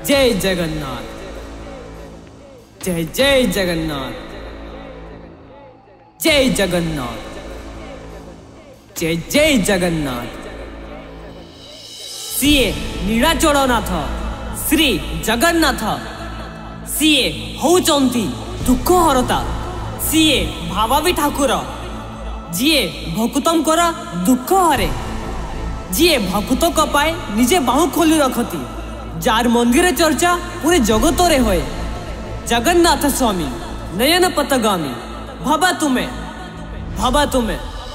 जय जगन्नाथ, जय जय जगन्नाथ, जय जगन्नाथ, जय जय जगन्नाथ। सीए नीलाचलनाथ श्री जगन्नाथ सीए होउचंती दुख हरता, सीए भावावी ठाकुर जीए भक्तंकर दुख हरे, जीए भक्त पाए निजे बाहु खोली रखती, जार मंदिर चर्चा पूरे जगत रे होए। जगन्नाथ स्वामी नयन पतगामी भाबा तुम्हें, भाबा तुम्हें।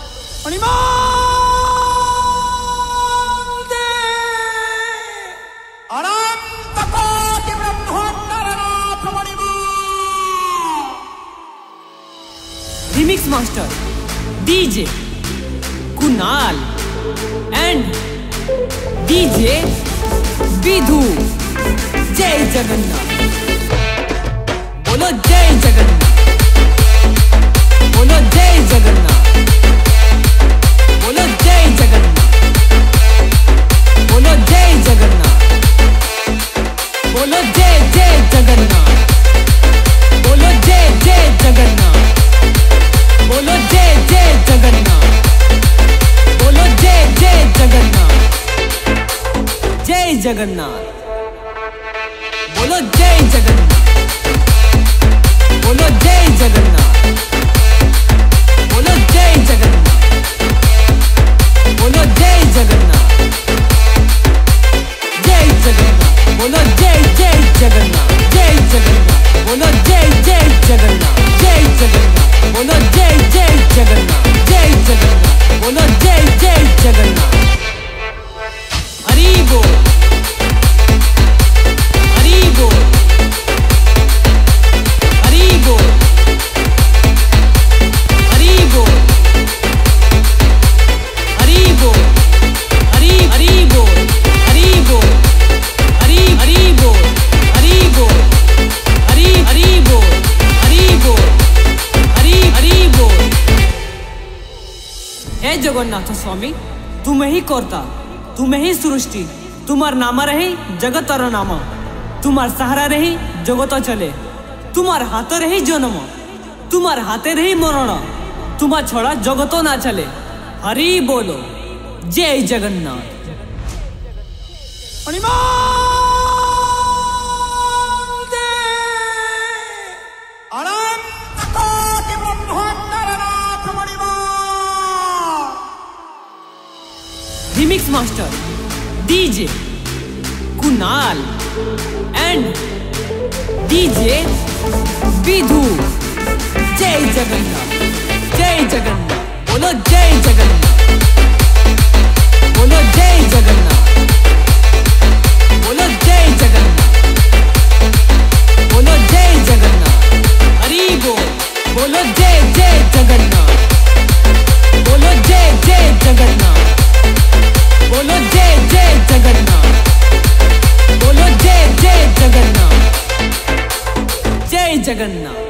Remix master DJ Kunal and DJ Vidhu. जय जगन्नाथ, बोलो जय जगन्नाथ, बोलो जय जगन्नाथ, बोलो जय जगन्नाथ, बोलो जय जगन्नाथ, बोलो जय जय जगन्नाथ, बोलो जय जय जगन्नाथ, बोलो जय जय जगन्नाथ, बोलो जय जय जगन्नाथ, जय जगन्नाथ, बोलो जय जगन्नाथ, बोलो जय जगन्नाथ, बोलो जय जगन्नाथ, बोलो जय जगन्नाथ, जय जगन्नाथ, बोलो जय जय जगन्नाथ, जय जगन्नाथ, बोलो जय जय जगन्नाथ, जय जगन्नाथ, बोलो जय जय जगन्नाथ, जय जगन्नाथ, बोलो जय जय जगन्नाथ। हरि बोल, हरि बोल, हरि बोल, हरि बोल, हरि बोल, हरि हरि बोल, हरि बोल, हरि हरि बोल, हरि बोल, हरि हरि बोल, हरि बोल, हरि हरि बोल। हे जगन्नाथ स्वामी तुम्हें ही करता, तुम्हें ही सृष्टि, तुम्हार नाम रही जगतर नाम, तुम्हार सहारा रही जगत चले, तुम्हार हाथ रही जन्म, तुम्हार हाथे रही मरण, तुम्हार छड़ा जगत ना चले। हरि बोलो जय Jagannath. Remix master DJ Kunal and DJ Vidhu. जय जगन्नाथ, जय जगन्नाथ, बोलो जय जगन्नाथ, बोलो जय जगन्नाथ, बोलो जय जगन्नाथ, बोलो जय जगन्नाथ। हरि बोल, बोलो जय जय जगन्नाथ, बोलो जय जय जगन्नाथ, बोलो जय जय जगन्नाथ, बोलो जय जय जगन्नाथ, जय जगन्नाथ।